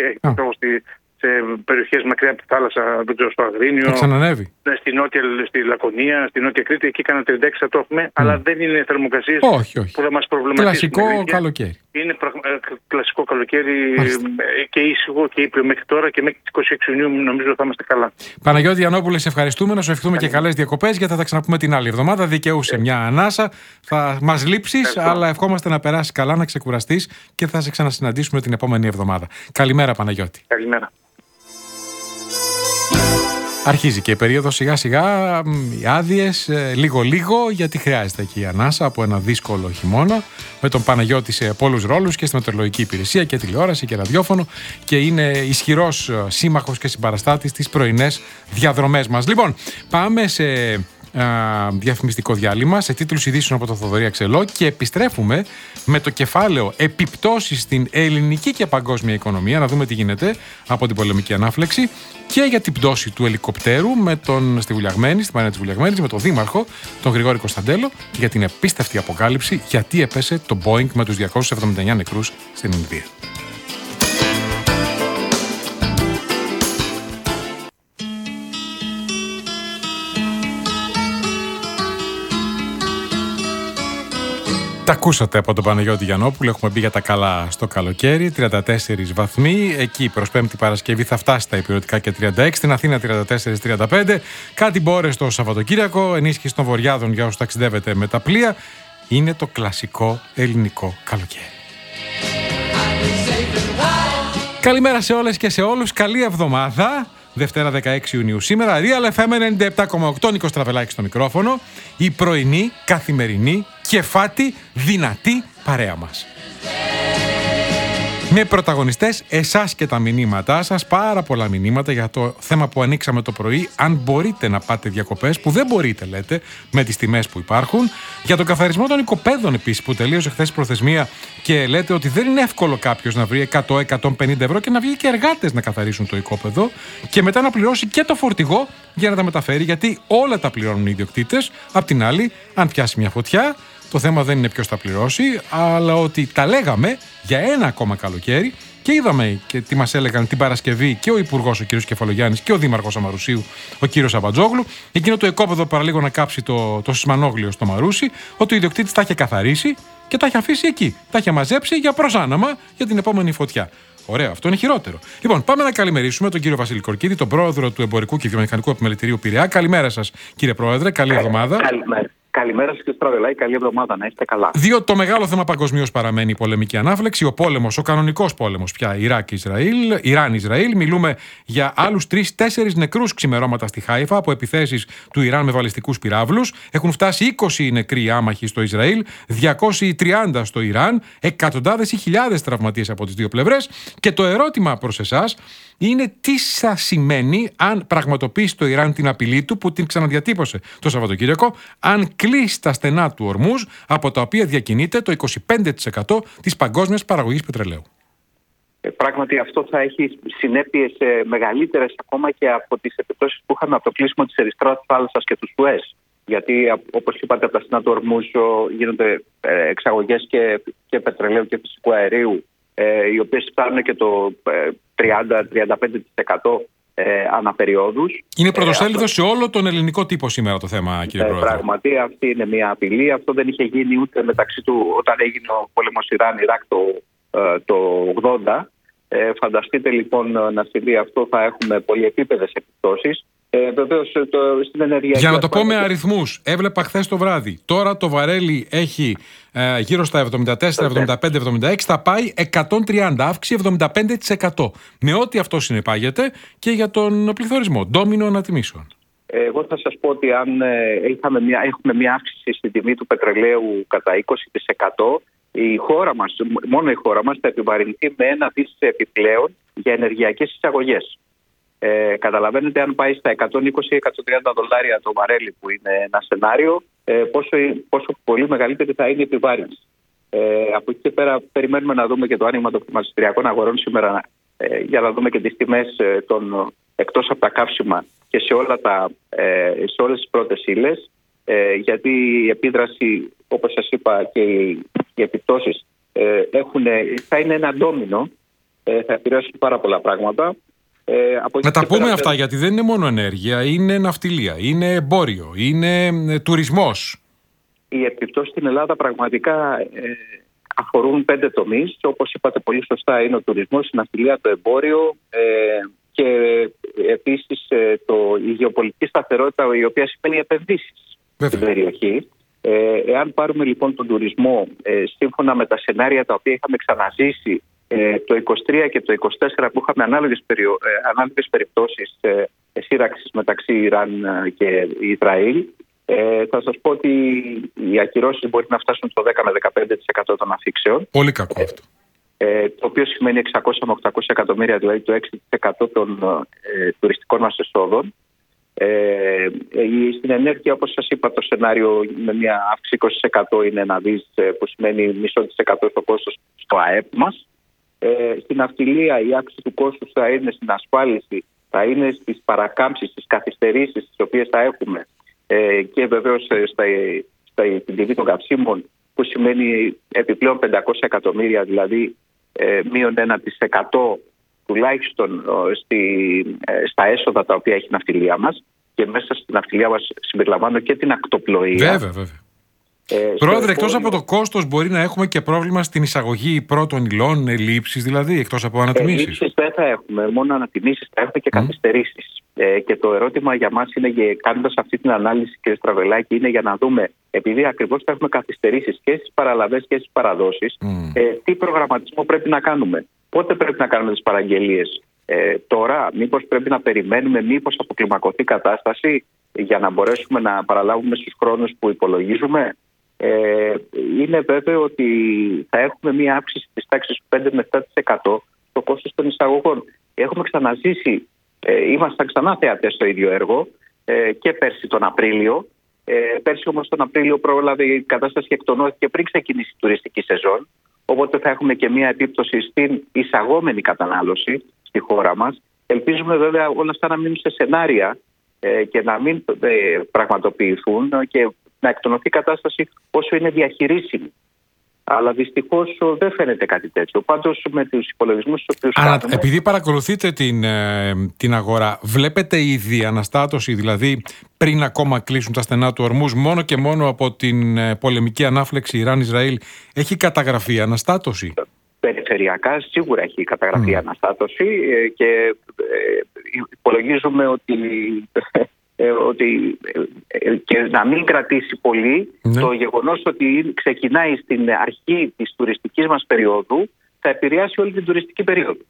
S4: σε περιοχές μακριά από τη θάλασσα, δεν ξέρω, στο Αγρίνιο.
S1: Θα ξανανεύει.
S4: Στη Λακωνία, στη Νότια Κρήτη, εκεί κάνα 36 θα το έχουμε, αλλά δεν είναι θερμοκρασίες που θα μας προβληματίσουν.
S1: Κλασικό καλοκαίρι.
S4: Είναι κλασικό καλοκαίρι και ήσυχο και ήπιο μέχρι τώρα και μέχρι τις 26 Ιουνίου νομίζω θα είμαστε καλά.
S1: Παναγιώτη Γιαννόπουλε, σε ευχαριστούμε. Να σου ευχηθούμε και καλές διακοπές, γιατί θα τα ξαναπούμε την άλλη εβδομάδα. Δικαιούσε μια ανάσα. Θα μας λείψεις, αλλά ευχόμαστε να περάσεις καλά, να ξεκουραστείς και θα σε ξανασυναντήσουμε την επόμενη εβδομάδα. Καλημέρα, Παναγιώτη.
S4: Καλημέρα.
S1: Αρχίζει και η περίοδος σιγά σιγά, οι άδειες λίγο γιατί χρειάζεται εκεί η ανάσα από ένα δύσκολο χειμώνα με τον Παναγιώτη σε πολλούς ρόλους και στη μετεωρολογική υπηρεσία και τηλεόραση και ραδιόφωνο και είναι ισχυρός σύμμαχος και συμπαραστάτης στις πρωινές διαδρομές μας. Λοιπόν, πάμε σε διαφημιστικό διάλειμμα, σε τίτλους ειδήσεων από τον Θοδωρή Αξελό και επιστρέφουμε με το κεφάλαιο επιπτώσεις στην ελληνική και παγκόσμια οικονομία, να δούμε τι γίνεται από την πολεμική ανάφλεξη και για την πτώση του ελικοπτέρου στη Μαρina της Βουλιαγμένης, με τον δήμαρχο, τον Γρηγόρη Κωνσταντέλο, και για την επίστευτη αποκάλυψη γιατί έπεσε το Boeing με τους 279 νεκρούς στην Ινδία. Τα ακούσατε από τον Παναγιώτη Γιαννόπουλο. Έχουμε μπει για τα καλά στο καλοκαίρι. 34 βαθμοί. Εκεί προς Πέμπτη Παρασκευή θα φτάσει τα υπηρετικά και 36. Στην Αθήνα 34-35. Κάτι μπόρες το Σαββατοκύριακο. Ενίσχυση των βορειάδων για όσους ταξιδεύετε με τα πλοία. Είναι το κλασικό ελληνικό καλοκαίρι. Καλημέρα σε όλες και σε όλους. Καλή εβδομάδα. Δευτέρα 16 Ιουνίου σήμερα. Real FM 97,8. Νίκος Τραβελάκης στο μικρόφωνο. Η πρωινή, καθημερινή, κεφάτη, δυνατή παρέα μας. Με πρωταγωνιστές εσάς και τα μηνύματά σας. Πάρα πολλά μηνύματα για το θέμα που ανοίξαμε το πρωί. Αν μπορείτε να πάτε διακοπές, που δεν μπορείτε λέτε, με τις τιμές που υπάρχουν. Για τον καθαρισμό των οικοπαίδων επίσης, που τελείωσε χθες η προθεσμία και λέτε ότι δεν είναι εύκολο κάποιος να βρει 100-150 ευρώ και να βγει και εργάτες να καθαρίσουν το οικόπεδο και μετά να πληρώσει και το φορτηγό για να τα μεταφέρει, γιατί όλα τα πληρώνουν οι ιδιοκτήτες. Απ' την άλλη, αν πιάσει μια φωτιά, το θέμα δεν είναι ποιος θα πληρώσει, αλλά ότι τα λέγαμε για ένα ακόμα καλοκαίρι και είδαμε και τι μας έλεγαν την Παρασκευή και ο Υπουργός, ο κ. Κεφαλογιάννης, και ο Δήμαρχος Αμαρουσίου, ο κ. Αμπατζόγλου. Εκείνο το οικόπεδο παραλίγο να κάψει το σισμανόγλιο στο Μαρούσι, ότι ο ιδιοκτήτης τα είχε καθαρίσει και τα είχε αφήσει εκεί. Τα είχε μαζέψει για προσάναμα για την επόμενη φωτιά. Ωραίο, αυτό είναι χειρότερο. Λοιπόν, πάμε να καλημερίσουμε τον κύριο Βασίλη Κορκίδη, τον πρόεδρο του Εμπορικού και Βιομηχανικού Επιμελητηρίου Πειραιά. Καλημέρα σας, κύριε Πρόεδρε, καλή εβδομάδα.
S5: Καλημέρα σας, κύριε Στραβελάκη, καλή εβδομάδα, να είστε καλά.
S1: Διότι το μεγάλο θέμα παγκοσμίως παραμένει η πολεμική ανάφλεξη, ο πόλεμος, ο κανονικός πόλεμος πια, Ιράν-Ισραήλ. Μιλούμε για άλλους 3-4 νεκρούς ξημερώματα στη Χάιφα από επιθέσεις του Ιράν με βαλιστικούς πυράβλους. Έχουν φτάσει 20 νεκροί άμαχοι στο Ισραήλ, 230 στο Ιράν, εκατοντάδες ή χιλιάδες τραυματίες από τις δύο πλευρές. Και το ερώτημα προς εσάς είναι τι σας σημαίνει αν πραγματοποιήσει το Ιράν την απειλή του, που την ξαναδιατύπωσε το Σαββατοκύριακο, αν κλείσει τα στενά του ορμούς, από τα οποία διακινείται το 25% της παγκόσμιας παραγωγής πετρελαίου.
S5: Πράγματι αυτό θα έχει συνέπειες μεγαλύτερες ακόμα και από τις επιπτώσεις που είχαμε από το κλείσιμο της Ερυθράς θάλασσας και του Σουέζ. Γιατί, όπως είπατε, από τα στενά του ορμούς γίνονται εξαγωγές και πετρελαίου και φυσικού αερίου, οι οποίες φτάνουν και το 30-35% αναπεριόδους.
S1: Είναι πρωτοσέλιδο σε όλο τον ελληνικό τύπο σήμερα το θέμα, κύριε Πρόεδρε.
S5: Πράγματι, αυτή είναι μια απειλή. Αυτό δεν είχε γίνει ούτε μεταξύ του όταν έγινε ο πόλεμος Ιράν-Ιράκ το 80. Φανταστείτε λοιπόν να συμβεί αυτό, θα έχουμε πολυεπίπεδες επιπτώσεις. Βεβαίως στην ενεργειακή.
S1: Για να το πω με αριθμούς, έβλεπα χθες το βράδυ. Τώρα το βαρέλι έχει γύρω στα 74, 75, 76, θα πάει 130, αύξηση 75%. Με ό,τι αυτό συνεπάγεται και για τον πληθωρισμό, ντόμινο ανατιμήσεων.
S5: Εγώ θα σας πω ότι αν έχουμε μια αύξηση στην τιμή του πετρελαίου κατά 20%, η χώρα μας, μόνο η χώρα μας θα επιβαρυνθεί με 1 δις επιπλέον για ενεργειακές εισαγωγές. Καταλαβαίνετε, αν πάει στα 120-130 δολάρια το βαρέλι, που είναι ένα σενάριο, πόσο πολύ μεγαλύτερη θα είναι η επιβάρυνση. Από εκεί και πέρα περιμένουμε να δούμε και το άνοιγμα των χρηματιστηριακών αγορών σήμερα, για να δούμε και τις τιμές εκτός από τα καύσιμα και σε όλες τις πρώτες ύλες, γιατί η επίδραση, όπως σας είπα, και οι επιπτώσεις θα είναι ένα ντόμινο, θα επηρεάσουν πάρα πολλά πράγματα.
S1: Να τα πούμε αυτά, γιατί δεν είναι μόνο ενέργεια, είναι ναυτιλία, είναι εμπόριο, είναι τουρισμός.
S5: Οι επιπτώσεις στην Ελλάδα πραγματικά αφορούν 5 τομείς. Όπως είπατε πολύ σωστά, είναι ο τουρισμός, η ναυτιλία, το εμπόριο και επίσης η γεωπολιτική σταθερότητα, η οποία σημαίνει επενδύσεις στην περιοχή. Εάν πάρουμε λοιπόν τον τουρισμό σύμφωνα με τα σενάρια τα οποία είχαμε ξαναζήσει το 23 και το 24, που είχαμε ανάλογες περιπτώσεις σύραξης μεταξύ Ιράν και Ισραήλ. Θα σας πω ότι οι ακυρώσεις μπορεί να φτάσουν στο 10 με 15% των αφήξεων.
S1: Πολύ κακό αυτό.
S5: Το οποίο σημαίνει 600 με 800 εκατομμύρια, δηλαδή το 6% των τουριστικών μας εσόδων. Στην ενέργεια, όπως σας είπα, το σενάριο με μια αύξηση 20% είναι ένα δις, που σημαίνει μισό της εκατό στο κόστος στο ΑΕΠ μας. Στην ναυτιλία η αύξηση του κόστους θα είναι στην ασφάλιση, θα είναι στις παρακάμψεις, στις καθυστερήσεις τις οποίες θα έχουμε, και βεβαίως στην τιμή των καυσίμων, που σημαίνει επιπλέον 500 εκατομμύρια, δηλαδή μείον 1% τουλάχιστον στα έσοδα τα οποία έχει η ναυτιλία μας, και μέσα στην ναυτιλία μας συμπεριλαμβάνω και την ακτοπλοεία.
S1: Βέβαια. Πρόεδρε, εκτός από το κόστος, μπορεί να έχουμε και πρόβλημα στην εισαγωγή πρώτων υλών, ελλείψεις δηλαδή, εκτός από ανατιμήσεις?
S5: Ελλείψεις δεν θα έχουμε, μόνο ανατιμήσεις θα έχουμε και καθυστερήσεις. Και το ερώτημα για μας είναι, κάνοντας αυτή την ανάλυση, κύριε Στραβελάκη, είναι για να δούμε, επειδή ακριβώς θα έχουμε καθυστερήσεις και στις παραλαβές και στις παραδόσεις, τι προγραμματισμό πρέπει να κάνουμε. Πότε πρέπει να κάνουμε τις παραγγελίες? Τώρα, μήπως πρέπει να περιμένουμε, μήπως αποκλιμακωθεί η κατάσταση για να μπορέσουμε να παραλάβουμε στους χρόνους που υπολογίζουμε? Είναι βέβαιο ότι θα έχουμε μία αύξηση της τάξης του 5 με 7% στο κόστος των εισαγωγών. Έχουμε ξαναζήσει, ήμασταν ξανά θεατές στο ίδιο έργο και πέρσι τον Απρίλιο. Πέρσι όμως τον Απρίλιο πρόλαβε η κατάσταση και εκτονώθηκε πριν ξεκινήσει η τουριστική σεζόν. Οπότε θα έχουμε και μία επίπτωση στην εισαγόμενη κατανάλωση στη χώρα μας. Ελπίζουμε βέβαια όλα αυτά να μείνουν σε σενάρια και να μην πραγματοποιηθούν και να εκτονωθεί η κατάσταση όσο είναι διαχειρίσιμη. Αλλά δυστυχώς δεν φαίνεται κάτι τέτοιο. Πάντως με τους υπολογισμούς τους οποίους κάνουμε...
S1: Επειδή παρακολουθείτε την αγορά, βλέπετε ήδη αναστάτωση, δηλαδή πριν ακόμα κλείσουν τα στενά του Ορμούζ, μόνο και μόνο από την πολεμική ανάφλεξη Ιράν-Ισραήλ, έχει καταγραφεί αναστάτωση?
S5: Περιφερειακά σίγουρα έχει καταγραφεί αναστάτωση και υπολογίζουμε ότι και να μην κρατήσει πολύ, το γεγονός ότι ξεκινάει στην αρχή της τουριστικής μας περίοδου θα επηρεάσει όλη την τουριστική περίοδο.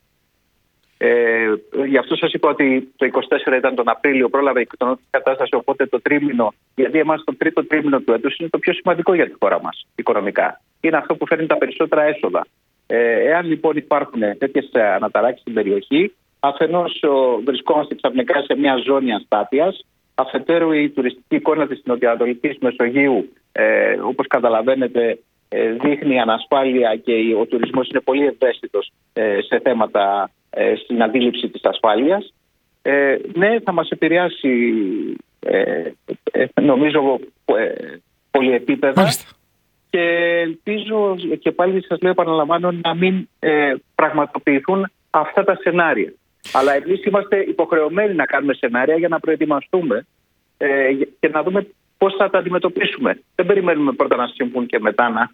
S5: Γι' αυτό σας είπα ότι το 24 ήταν τον Απρίλιο, πρόλαβε η εκτονωτική κατάσταση, οπότε το τρίμηνο, γιατί εμάς το τρίτο τρίμηνο του έτους είναι το πιο σημαντικό για τη χώρα μας οικονομικά. Είναι αυτό που φέρνει τα περισσότερα έσοδα. Εάν λοιπόν υπάρχουν τέτοιες αναταράξεις στην περιοχή, αφενός βρισκόμαστε ξαφνικά σε μια ζώνη αστάθειας, αφετέρου η τουριστική εικόνα της νοτιοανατολικής Μεσογείου, όπως καταλαβαίνετε, δείχνει ανασφάλεια και ο τουρισμός είναι πολύ ευαίσθητος σε θέματα στην αντίληψη της ασφάλειας. Ναι, θα μας επηρεάσει νομίζω πολυεπίπεδα. Μάλιστα. Και ελπίζω, και πάλι σας λέω, επαναλαμβάνω, να μην πραγματοποιηθούν αυτά τα σενάρια. Αλλά εμείς είμαστε υποχρεωμένοι να κάνουμε σενάρια για να προετοιμαστούμε και να δούμε πώς θα τα αντιμετωπίσουμε. Δεν περιμένουμε πρώτα να συμβούν και μετά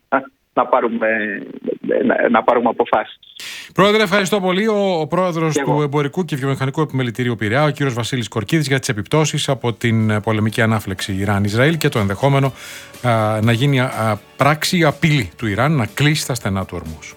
S5: να πάρουμε αποφάσεις.
S1: Πρόεδρε, ευχαριστώ πολύ. Ο πρόεδρος του Εμπορικού και Βιομηχανικού Επιμελητηρίου Πειραιά, ο κύριος Βασίλης Κορκίδης, για τις επιπτώσεις από την πολεμική ανάφλεξη Ιράν-Ισραήλ και το ενδεχόμενο να γίνει πράξη η απειλή του Ιράν να κλείσει τα στενά του Ορμούζ.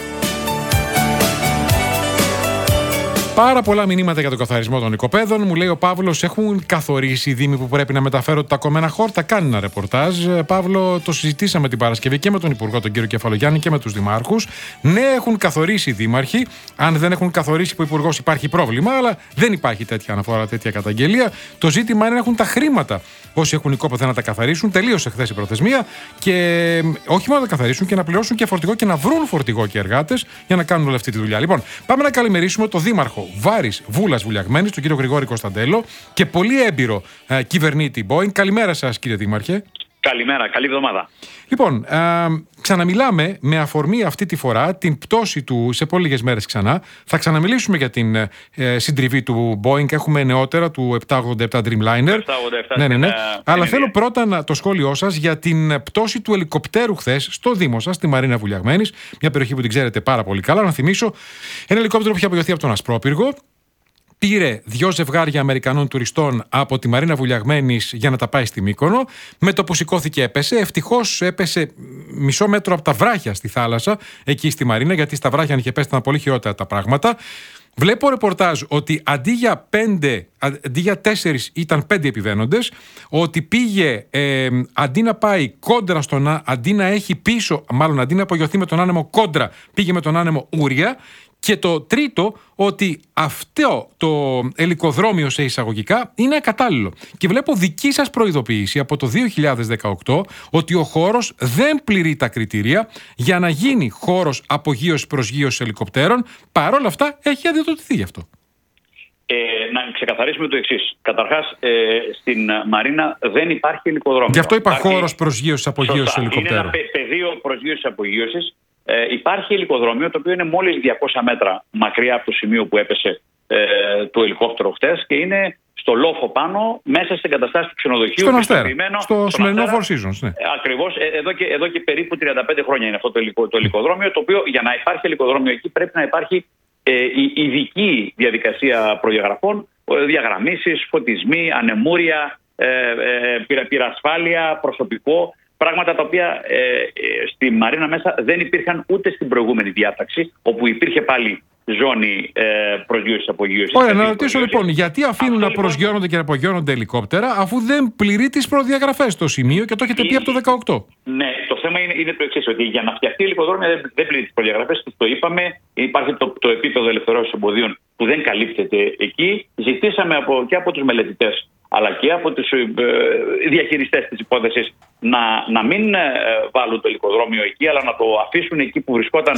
S1: Πάρα πολλά μηνύματα για τον καθαρισμό των οικοπαίδων. Μου λέει ο Παύλος, έχουν καθορίσει οι δήμοι που πρέπει να μεταφέρουν τα κομμένα χόρτα? Κάνει ένα ρεπορτάζ. Παύλο, το συζητήσαμε την Παρασκευή και με τον Υπουργό, τον κύριο Κεφαλογιάννη, και με τους δημάρχους. Ναι, έχουν καθορίσει οι δήμαρχοι. Αν δεν έχουν καθορίσει ο Υπουργός, υπάρχει πρόβλημα, αλλά δεν υπάρχει τέτοια αναφορά, τέτοια καταγγελία. Το ζήτημα είναι να έχουν τα χρήματα. Όσοι έχουν οικόπεδα να τα καθαρίσουν. Τελείωσε χθες η προθεσμία. Και όχι μόνο να τα καθαρίσουν, και να πληρώσουν και φορτηγό και να βρουν φορτηγό και εργάτες για να κάνουν όλη αυτή τη δουλειά. Λοιπόν, πάμε να καλημερίσουμε τον Δήμαρχο Βάρης Βούλας Βουλιαγμένης, τον κύριο Γρηγόρη Κωνσταντέλο, και πολύ έμπειρο κυβερνήτη Boeing. Καλημέρα σας, κύριε Δήμαρχε.
S6: Καλημέρα, καλή εβδομάδα.
S1: Λοιπόν, ξαναμιλάμε με αφορμή αυτή τη φορά την πτώση του σε πολύ λίγες μέρες ξανά. Θα ξαναμιλήσουμε για την συντριβή του Boeing. Έχουμε νεότερα του 787 Dreamliner.
S6: 787,
S1: ναι. Αλλά θέλω πρώτα το σχόλιο σας για την πτώση του ελικοπτέρου χθες στο Δήμο σας, στη Μαρίνα Βουλιαγμένης. Μια περιοχή που την ξέρετε πάρα πολύ καλά. Να θυμίσω, ένα ελικόπτερο που είχε απογειωθεί από τον Ασπρόπυργο. Πήρε 2 ζευγάρια Αμερικανών τουριστών από τη Μαρίνα Βουλιαγμένης για να τα πάει στη Μύκονο. Με το που σηκώθηκε έπεσε. Ευτυχώς έπεσε μισό μέτρο από τα βράχια στη θάλασσα, εκεί στη Μαρίνα, γιατί στα βράχια αν είχε πέσει ήταν πολύ χειρότερα τα πράγματα. Βλέπω ρεπορτάζ ότι αντί για 4 ήταν 5 επιβαίνοντες, ότι πήγε αντί να πάει κόντρα αντί να έχει πίσω, μάλλον αντί να απογειωθεί με τον άνεμο κόντρα, πήγε με τον άνεμο ούρια. Και το τρίτο, ότι αυτό το ελικοδρόμιο σε εισαγωγικά είναι ακατάλληλο. Και βλέπω δική σας προειδοποίηση από το 2018 ότι ο χώρος δεν πληρεί τα κριτήρια για να γίνει χώρος απογείωσης-προσγείωσης ελικοπτέρων. Παρ' όλα αυτά έχει αδειοδοτηθεί γι' αυτό.
S6: Να ξεκαθαρίσουμε το εξής. Καταρχάς, στην Μαρίνα δεν υπάρχει ελικοδρόμιο.
S1: Γι' αυτό είπα χώρος προσγείωσης-απογείωσης ελικοπτέρων.
S6: Είναι ένα πεδίο προσγείωσης-απογείωσης. Υπάρχει ελικοδρόμιο το οποίο είναι μόλις 200 μέτρα μακριά από το σημείο που έπεσε το ελικόπτερο χτες και είναι στο λόφο πάνω, μέσα στην εγκαταστάση του ξενοδοχείου.
S1: Στον Αστέρα, στο σημερινό Four Seasons. Ναι.
S6: Ακριβώς, εδώ και περίπου 35 χρόνια είναι αυτό το ελικοδρόμιο, το οποίο για να υπάρχει ελικοδρόμιο εκεί πρέπει να υπάρχει η ειδική διαδικασία προδιαγραφών, διαγραμμίσεις, φωτισμοί, ανεμούρια, πυρασφάλεια, προσωπικό. Πράγματα τα οποία στη Μαρίνα μέσα δεν υπήρχαν ούτε στην προηγούμενη διάταξη, όπου υπήρχε πάλι ζώνη προσγείωσης-απογείωσης.
S1: Ωραία, να ρωτήσω λοιπόν, γιατί αφήνουν να προσγειώνονται και να απογειώνονται ελικόπτερα, αφού δεν πληρεί τις προδιαγραφές στο σημείο και το έχετε πει από το 2018.
S6: Ναι, το θέμα είναι το εξής, ότι για να φτιαχτεί ελικοδρόμιο δεν πληρεί τις προδιαγραφές, το είπαμε. Υπάρχει το επίπεδο ελευθερώσεως εμποδίων που δεν καλύπτεται εκεί. Ζητήσαμε και από τους μελετητές, αλλά και από τους διαχειριστές της υπόθεσης να μην βάλουν το ελικοδρόμιο εκεί, αλλά να το αφήσουν εκεί που βρισκόταν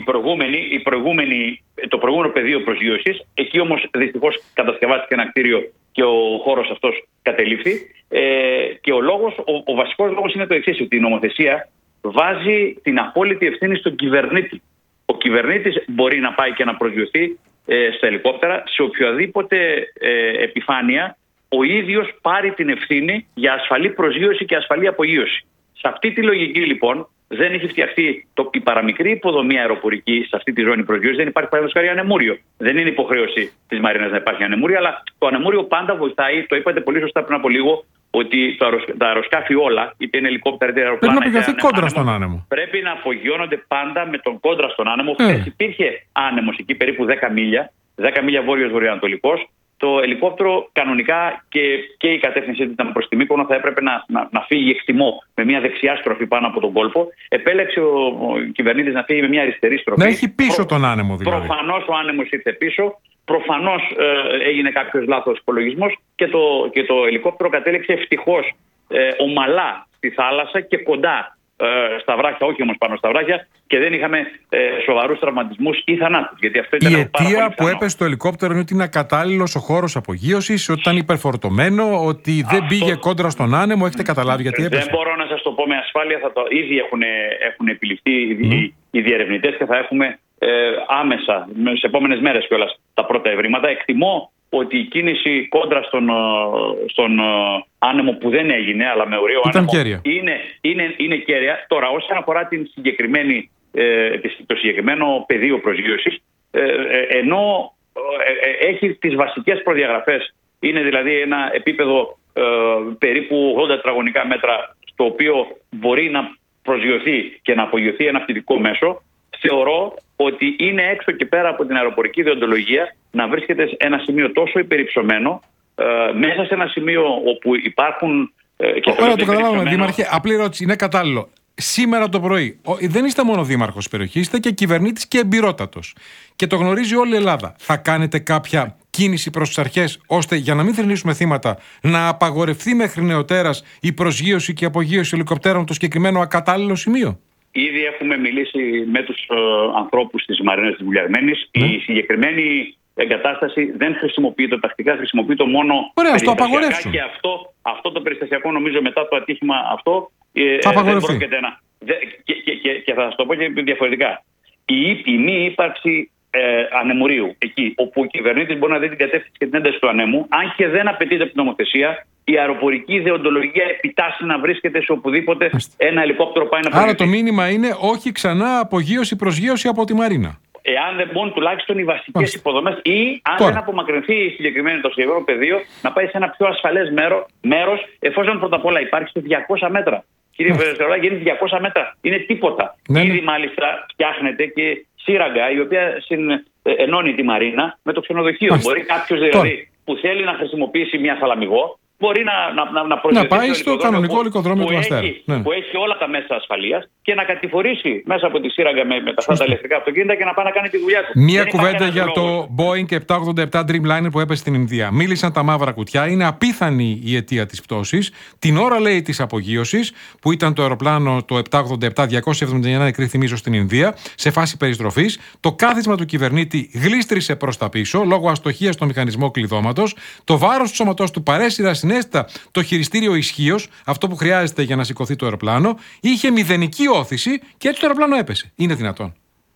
S6: το προηγούμενο πεδίο προσγείωσης. Εκεί όμως δυστυχώς κατασκευάστηκε ένα κτίριο και ο χώρος αυτός κατελήφθη. Και ο βασικός λόγος είναι το εξής, ότι η νομοθεσία βάζει την απόλυτη ευθύνη στον κυβερνήτη. Ο κυβερνήτης μπορεί να πάει και να προσγειωθεί στα ελικόπτερα σε οποιαδήποτε επιφάνεια ο ίδιος πάρει την ευθύνη για ασφαλή προσγείωση και ασφαλή απογείωση. Σε αυτή τη λογική λοιπόν δεν έχει φτιαχτεί η παραμικρή υποδομή αεροπορική σε αυτή τη ζώνη προσγείωσης. Δεν υπάρχει παραδείγματος χάρη ανεμούριο. Δεν είναι υποχρέωση της Μαρίνας να υπάρχει ανεμούριο, αλλά το ανεμούριο πάντα βοηθάει. Το είπατε πολύ σωστά πριν από λίγο, ότι τα αεροσκάφη όλα, είτε είναι ελικόπτερα είτε αεροπλάνα.
S1: Πρέπει να απογειωθεί κόντρα στον άνεμο.
S6: Πρέπει να απογειώνονται πάντα με τον κόντρα στον άνεμο. Χθες υπήρχε άνεμος εκεί περίπου 10 μίλια, 10 μίλια βόρειος-βορειοανατολικός. Το ελικόπτερο κανονικά και η κατεύθυνσή του ήταν προς τη Μύκονο, θα έπρεπε να φύγει εκτιμό με μια δεξιά στροφή πάνω από τον κόλπο. Επέλεξε ο κυβερνήτης να φύγει με μια αριστερή στροφή.
S1: Να έχει πίσω τον άνεμο δηλαδή.
S6: Προφανώς ο άνεμος ήρθε πίσω. Προφανώς έγινε κάποιος λάθος υπολογισμός και το ελικόπτερο κατέληξε ευτυχώς ομαλά στη θάλασσα και κοντά στα βράχια, όχι όμως πάνω στα βράχια, και δεν είχαμε σοβαρούς τραυματισμούς ή θανάτους. Γιατί αυτό ήταν
S1: η αιτία που έπεσε το ελικόπτερο είναι ότι είναι ακατάλληλος ο χώρος απογείωσης, ότι ήταν υπερφορτωμένο, ότι δεν πήγε κόντρα στον άνεμο. Έχετε καταλάβει γιατί έπεσε?
S6: Δεν μπορώ να σας το πω με ασφάλεια. Ήδη έχουν επιληφθεί οι διερευνητές και θα έχουμε άμεσα, σε επόμενες μέρες κιόλας, τα πρώτα ευρήματα. Εκτιμώ ότι η κίνηση κόντρα στον άνεμο που δεν έγινε, αλλά με ωραίο άνεμο, είναι κέρια. Τώρα, όσον αφορά το συγκεκριμένο πεδίο προσγείωσης, ενώ έχει τις βασικές προδιαγραφές, είναι δηλαδή ένα επίπεδο περίπου 80 τετραγωνικά μέτρα, στο οποίο μπορεί να προσγειωθεί και να απογειωθεί ένα πτυτικό μέσο, θεωρώ ότι είναι έξω και πέρα από την αεροπορική δεοντολογία να βρίσκεται σε ένα σημείο τόσο υπερυψωμένο, μέσα σε ένα σημείο όπου υπάρχουν.
S1: Ωραία, το καταλάβαμε, Δήμαρχε. Απλή ερώτηση, είναι κατάλληλο. Σήμερα το πρωί, δεν είστε μόνο δήμαρχος της περιοχής, είστε και κυβερνήτης και εμπειρότατος. Και το γνωρίζει όλη η Ελλάδα. Θα κάνετε κάποια κίνηση προς τις αρχές, ώστε για να μην θρηνήσουμε θύματα, να απαγορευτεί μέχρι νεοτέρας η προσγείωση και η απογείωση ελικοπτέρων το συγκεκριμένο ακατάλληλο σημείο?
S6: Ήδη έχουμε μιλήσει με τους ανθρώπους της Μαρίνας της Βουλιαγμένης. Η συγκεκριμένη εγκατάσταση δεν χρησιμοποιείται τακτικά, χρησιμοποιείται μόνο περιστασιακά. Και αυτό το περιστασιακό, νομίζω, μετά το ατύχημα αυτό, δεν πρόκειται να. Και θα σας το πω και διαφορετικά. Η μη ύπαρξη ανεμουρίου εκεί, όπου ο κυβερνήτης μπορεί να δει την κατεύθυνση και την ένταση του ανέμου, αν και δεν απαιτείται από την νομοθεσία, η αεροπορική δεοντολογία επιτάσσει να βρίσκεται σε οπουδήποτε ένα ελικόπτερο πάει να
S1: Άρα το μήνυμα είναι όχι ξανά απογείωση-προσγείωση από τη Μαρίνα.
S6: Εάν δεν μπουν τουλάχιστον οι βασικές υποδομές, ή αν δεν απομακρυνθεί το συγκεκριμένο πεδίο, να πάει σε ένα πιο ασφαλές μέρος, εφόσον πρώτα απ' όλα υπάρχει σε 200 μέτρα. Κύριε Βερεστερολάκη, είναι 200 μέτρα. Είναι τίποτα. Ήδη μάλιστα φτιάχνεται και σύραγγα, η οποία ενώνει τη μαρίνα με το ξενοδοχείο. Μπορεί κάποιος δηλαδή που θέλει να χρησιμοποιήσει μια Θαλαμιγό, μπορεί να προσδιορίσει.
S1: Να πάει στο κανονικό ολικοδρόμιο του Αστέρα.
S6: Που έχει όλα τα μέσα ασφαλείας και να κατηφορήσει μέσα από τη σύραγγα με τα ηλεκτρικά αυτοκίνητα και να πάει να κάνει τη δουλειά του.
S1: Μία κουβέντα για το Boeing 787 Dreamliner που έπεσε στην Ινδία. Μίλησαν τα μαύρα κουτιά. Είναι απίθανη η αιτία της πτώσης. Την ώρα, λέει, της απογείωσης, που ήταν το αεροπλάνο το 787-279 νεκροί, θυμίζω, στην Ινδία, σε φάση περιστροφής, το κάθισμα του κυβερνήτη γλίστρισε προς τα πίσω λόγω αστοχίας στο μηχανισμό κλειδώματος. Το βάρος του σώματός του παρέσυρα συνέστα το χειριστήριο ισχύως, αυτό που χρειάζεται για να σηκωθεί το αεροπλάνο, είχε μηδενική όθηση και έτσι το αεροπλάνο έπεσε. Είναι δυνατόν?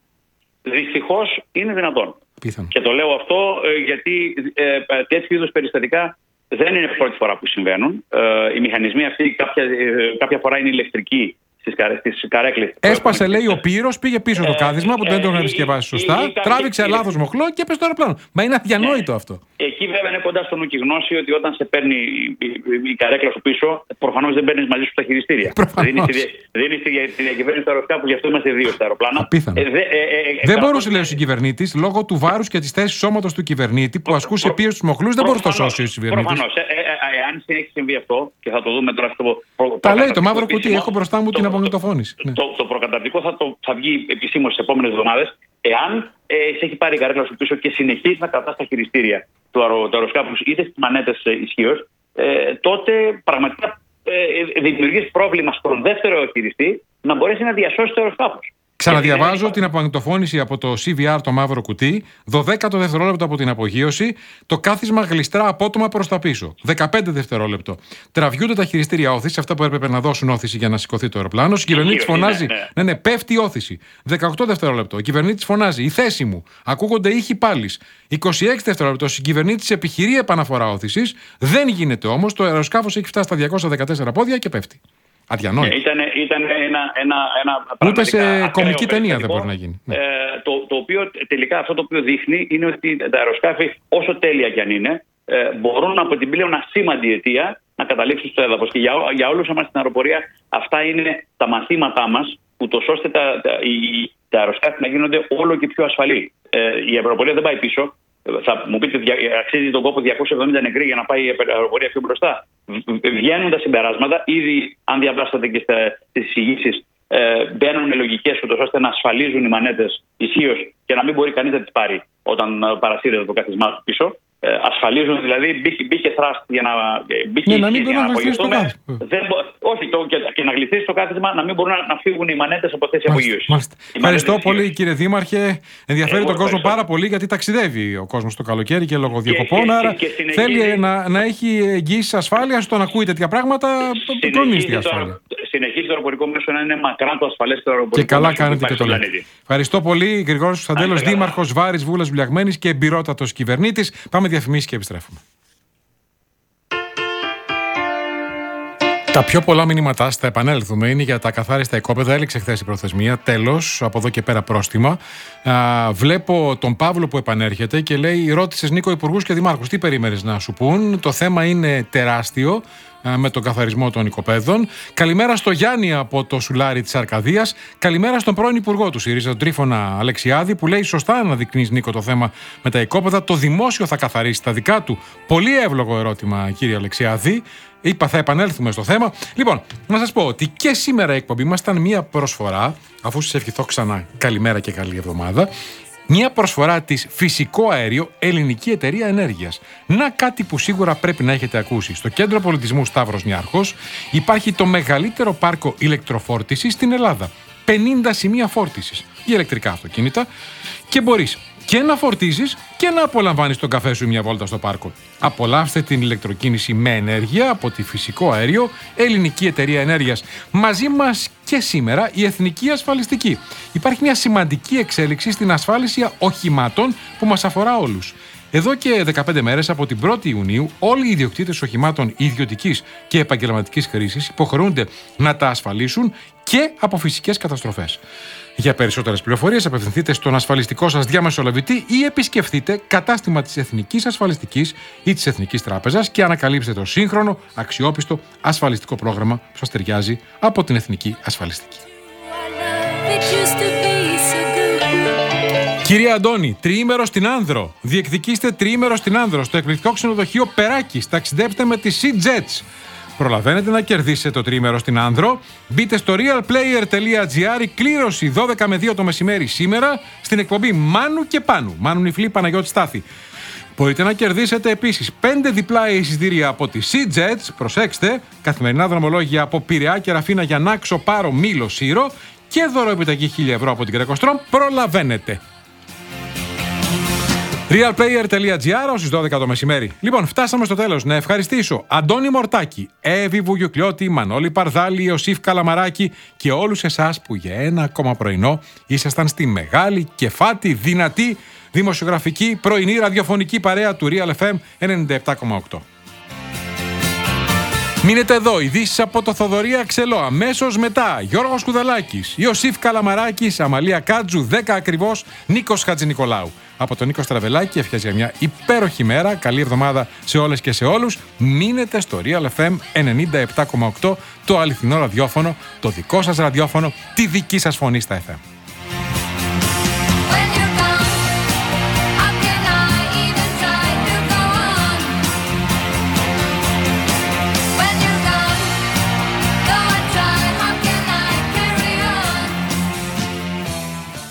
S6: Δυστυχώς είναι δυνατόν.
S1: Πιθανό.
S6: Και το λέω αυτό γιατί τέτοιου είδους περιστατικά δεν είναι πρώτη φορά που συμβαίνουν. Οι μηχανισμοί αυτοί κάποια φορά είναι ηλεκτρικοί στις καρέκλες.
S1: Έσπασε, λέει, ο πύρος, πήγε πίσω το κάθισμα που δεν το είχαν επισκευάσει σωστά, τράβηξε λάθος μοχλό και έπεσε το αεροπλάνο. Μα είναι αδιανόητο αυτό.
S6: Εκεί βέβαια είναι κοντά στο νου και η γνώση ότι όταν σε παίρνει η καρέκλα σου πίσω, προφανώς δεν παίρνεις μαζί σου τα χειριστήρια. Δίνεις τη διακυβέρνηση του αεροσκάφου, γι' αυτό είμαστε δύο στα αεροπλάνα.
S1: Απίθανο. Δεν μπορούσε, λέει ο συγκυβερνήτης, λόγω του βάρους και της θέσης σώματος του κυβερνήτη που ασκούσε πίεση στους μοχλούς, δεν μπορούσε να το σώσει ο κυβερνήτης.
S6: Προφανώς. Αν έχει συμβεί αυτό, και θα το δούμε τώρα στο.
S1: Τα λέει το μαύρο κουτί, έχω μπροστά μου την απομαγνητοφώνηση.
S6: Το προκαταρκτικό θα βγει επισήμως τις επόμενες εβδομάδες. Εάν σε έχει πάρει η καρέκλα σου πίσω και συνεχίζει να κρατάς τα χειριστήρια του αεροσκάφους είτε στις μανέτες ισχύως, τότε πραγματικά δημιουργείς πρόβλημα στον δεύτερο χειριστή να μπορέσει να διασώσει το αεροσκάφος.
S1: Ξαναδιαβάζω την απομαγνητοφώνηση από το CVR, το μαύρο κουτί. 12ο δευτερόλεπτο από την απογείωση. Το κάθισμα γλιστρά απότομα προς τα πίσω. 15 δευτερόλεπτο. Τραβιούνται τα χειριστήρια όθηση, αυτά που έπρεπε να δώσουν όθηση για να σηκωθεί το αεροπλάνο. Ο κυβερνήτης φωνάζει. Ναι, πέφτει η όθηση. 18 δευτερόλεπτο. Ο κυβερνήτης φωνάζει. Η θέση μου. Ακούγονται ήχοι πάλης. 26 δευτερόλεπτο. Ο κυβερνήτης επιχειρεί επαναφορά όθησης. Δεν γίνεται όμως. Το αεροσκάφος έχει φτάσει στα 214 πόδια και πέφτει. Αδιανόητο.
S6: Ήταν ένα
S1: ούτε σε κομική ταινία δεν μπορεί να γίνει.
S6: Το οποίο τελικά αυτό το οποίο δείχνει είναι ότι τα αεροσκάφη, όσο τέλεια κι αν είναι, μπορούν από την πλέον ασήμαντη αιτία να καταλήξουν στο έδαφος. Και για όλους εμάς στην αεροπορία αυτά είναι τα μαθήματά μας, ούτως ώστε τα αεροσκάφη να γίνονται όλο και πιο ασφαλή. Η αεροπορία δεν πάει πίσω. Θα μου πείτε, αξίζει τον κόπο 270 νεκροί για να πάει η αεροπορία πιο μπροστά. Βγαίνουν τα συμπεράσματα, ήδη αν διαβάσατε και στις εισηγήσεις, μπαίνουν λογικές ούτως ώστε να ασφαλίζουν οι μανέτες ισχύως και να μην μπορεί κανείς να τις πάρει όταν παρασύρεται το κάθισμά του πίσω. Ασφαλίζουν, δηλαδή μπήκε thrust για να
S1: μην μπορεί να γλιστρήσει το κάθισμα.
S6: Όχι, και να γλιστρήσει το κάθισμα, να μην μπορούν να φύγουν οι μανέτες από θέση απογείωσης.
S1: Ευχαριστώ πολύ, κύριε Δήμαρχε. Ενδιαφέρει τον κόσμο πάρα πολύ, γιατί ταξιδεύει ο κόσμος το καλοκαίρι και λόγω διακοπών. Άρα θέλει να έχει εγγύηση ασφάλεια. Στον ακούει τέτοια πράγματα, τον νύστη ασφάλεια.
S6: Συνεχίζει το αεροπορικό μέσο να είναι μακράν το ασφαλέστερο αεροπορικό.
S1: Και καλά κάνετε και το λέτε. Ευχαριστώ πολύ, Γρηγόρης Κωνσταντέλος, Δήμαρχος Βάρης, Βούλας Βουλιαγμένης και εμπειρότατος κυβερνήτης. Πάμε διαφημίσεις και επιστρέφουμε. Τα πιο πολλά μηνύματα, θα επανέλθουμε, είναι για τα καθάριστα οικόπεδα. Έληξε χθες η προθεσμία. Τέλος, από εδώ και πέρα πρόστιμα. Βλέπω τον Παύλο που επανέρχεται και λέει: ρώτησες, Νίκο, υπουργούς και δημάρχους, τι περίμενες να σου πούν? Το θέμα είναι τεράστιο με τον καθαρισμό των οικοπαίδων. Καλημέρα στο Γιάννη από το Σουλάρι της Αρκαδίας. Καλημέρα στον πρώην υπουργό του ΣΥΡΙΖΑ, τον Τρίφωνα Αλεξιάδη, που λέει: σωστά αναδεικνύεις, Νίκο, το θέμα με τα οικόπεδα. Το δημόσιο θα καθαρίσει τα δικά του. Πολύ εύλογο ερώτημα, κύριε Αλεξιάδη. Είπα, θα επανέλθουμε στο θέμα. Λοιπόν, να σας πω ότι και σήμερα η εκπομπή μας ήταν μια προσφορά, αφού σας ευχηθώ ξανά καλημέρα και καλή εβδομάδα, μια προσφορά της Φυσικό Αέριο, ελληνική εταιρεία ενέργειας. Να κάτι που σίγουρα πρέπει να έχετε ακούσει. Στο Κέντρο Πολιτισμού Σταύρος Νιάρχος υπάρχει το μεγαλύτερο πάρκο ηλεκτροφόρτισης στην Ελλάδα. 50 σημεία φόρτισης για ηλεκτρικά αυτοκίνητα και μπορείς και να φορτίζεις και να απολαμβάνεις τον καφέ σου μια βόλτα στο πάρκο. Απολαύστε την ηλεκτροκίνηση με ενέργεια από τη Φυσικό Αέριο, ελληνική εταιρεία ενέργειας. Μαζί μας και σήμερα η Εθνική Ασφαλιστική. Υπάρχει μια σημαντική εξέλιξη στην ασφάλιση οχημάτων που μας αφορά όλους. Εδώ και 15 μέρες από την 1η Ιουνίου όλοι οι ιδιοκτήτες οχημάτων ιδιωτικής και επαγγελματικής χρήσης υποχρεούνται να τα ασφαλίσουν και από φυσικές καταστροφές. Για περισσότερες πληροφορίες απευθυνθείτε στον ασφαλιστικό σας διαμεσολαβητή ή επισκεφτείτε κατάστημα της Εθνικής Ασφαλιστικής ή της Εθνικής Τράπεζας και ανακαλύψτε το σύγχρονο, αξιόπιστο ασφαλιστικό πρόγραμμα που σας ταιριάζει από την Εθνική Ασφαλιστική. Κύριε Αντώνη, τριήμερο στην Άνδρο. Διεκδικήστε τριήμερο στην Άνδρο στο εκπληκτικό ξενοδοχείο Περάκης. Ταξιδέψτε με τη Sea Jets. Προλαβαίνετε να κερδίσετε το τριήμερο στην Άνδρο. Μπείτε στο realplayer.gr. Η κλήρωση 12 με 2 το μεσημέρι σήμερα στην εκπομπή Μάνου και Πάνου. Μάνου Νιφλή, Παναγιώτη Στάθη. Μπορείτε να κερδίσετε επίσης 5 διπλά εισιτήρια από τη Sea Jets. Προσέξτε, καθημερινά δρομολόγια από Πειραιά και Ραφίνα για Νάξο, Πάρο, Μήλο, Σύρο και δωροεπιταγή 1.000 ευρώ από την Κρεκοστρόμ. Προλαβαίνετε. realplayer.gr ως τις 12 το μεσημέρι. Λοιπόν, φτάσαμε στο τέλος. Να ευχαριστήσω Αντώνη Μορτάκη, Εύη Βουγιουκλιώτη, Μανώλη Παρδάλη, Ιωσήφ Καλαμαράκη και όλους εσάς που για ένα ακόμα πρωινό ήσασταν στη μεγάλη, κεφάτη, δυνατή, δημοσιογραφική, πρωινή ραδιοφωνική παρέα του Real FM 97,8. Μείνετε εδώ, ειδήσεις από το Θοδωρή Αξελό. Αμέσως μετά, Γιώργος Κουδαλάκης, Ιωσήφ Καλαμαράκης, Αμαλία Κάτζου, 10 ακριβώς, Νίκος Χατζηνικολάου. Από τον Νίκο Στραβελάκη ευχαριστώ για μια υπέροχη μέρα. Καλή εβδομάδα σε όλες και σε όλους. Μείνετε στο Real FM 97,8, το αληθινό ραδιόφωνο, το δικό σας ραδιόφωνο, τη δική σας φωνή στα FM.